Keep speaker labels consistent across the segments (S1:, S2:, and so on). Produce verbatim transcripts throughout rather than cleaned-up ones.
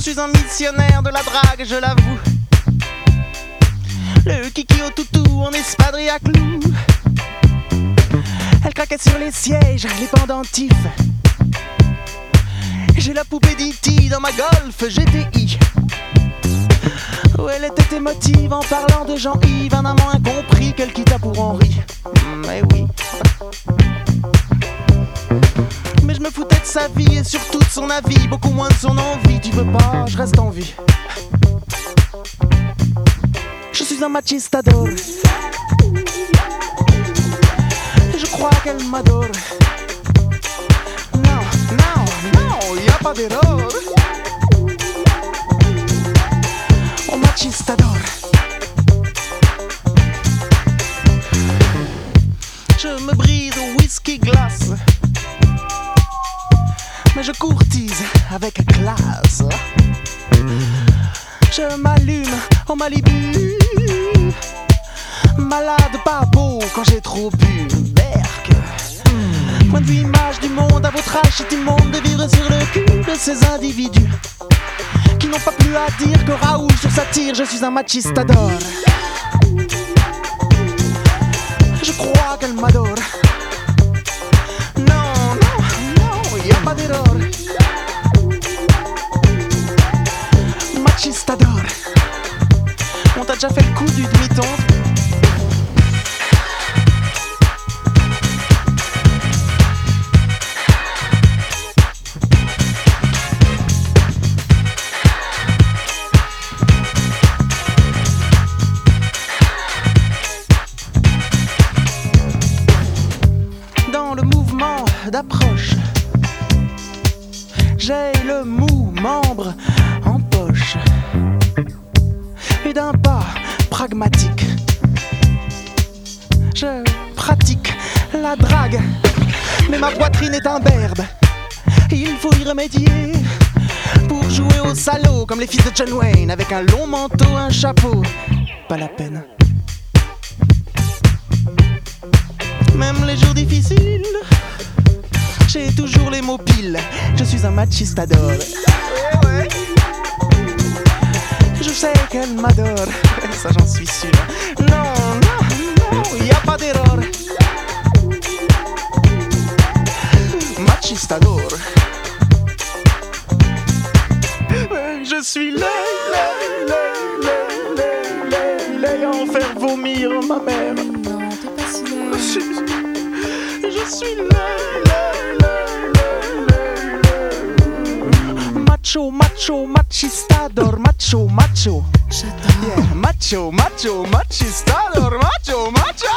S1: suis un missionnaire de la drague, je l'avoue. Le kiki au toutou en espadrille à clous. Elle craquait sur les sièges, les pendentifs. J'ai la poupée d'E T dans ma Golf G T I. Oh, elle était émotive en parlant de Jean-Yves, un amant incompris qu'elle quitta pour Henri. Mais oui. Mais je me foutais de sa vie et surtout de son avis, beaucoup moins de son envie. Tu veux pas, je reste en vie. Je suis un machistador. Et je crois qu'elle m'adore. Non, non, non, y a pas d'erreur. Oh, machistador. Je me brise au whisky glace, mais je courtise avec classe. Je m'allume en Malibu, malade pas beau quand j'ai trop bu. Berk. Point de vue image du monde, à votre âge c'est immonde de vivre sur le cul de ces individus qui n'ont pas plus à dire que Raoul sur sa tire. Je suis un machistador. Je crois qu'elle m'adore. Non, non, non, y a pas d'erreur. Machistador. On t'a déjà fait le coup du demi-ton? Dans le mouvement d'approche, j'ai le mou membre en poche. Et d'un pas pragmatique, je pratique la drague. Mais ma poitrine est imberbe, il faut y remédier. Pour jouer au salaud comme les fils de John Wayne, avec un long manteau, un chapeau, pas la peine. Même les jours difficiles, j'ai toujours les mots piles. Je suis un machistador. Ouais, ouais. Je sais qu'elle m'adore, ça j'en suis sûr. Non, non, non, y a pas d'erreur. Machistador. Je suis laid, laid, laid, laid, laid, laid, laid, en faire vomir ma mère.
S2: Non, t'es pas si laid.
S1: Je suis laid, laid, laid, laid, laid. Macho, macho, machistador, macho, macho.
S2: J'adore.
S1: Yeah, macho, macho, machistador, macho, macho.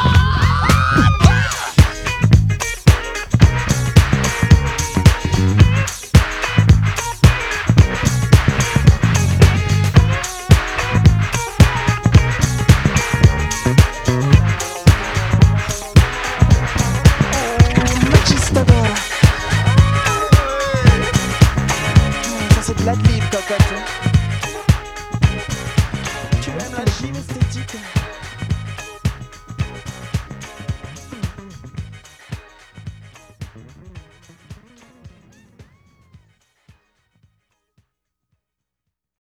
S1: Machistador. Ça c'est de la libre, cocotte. Tu aimes la gym esthétique?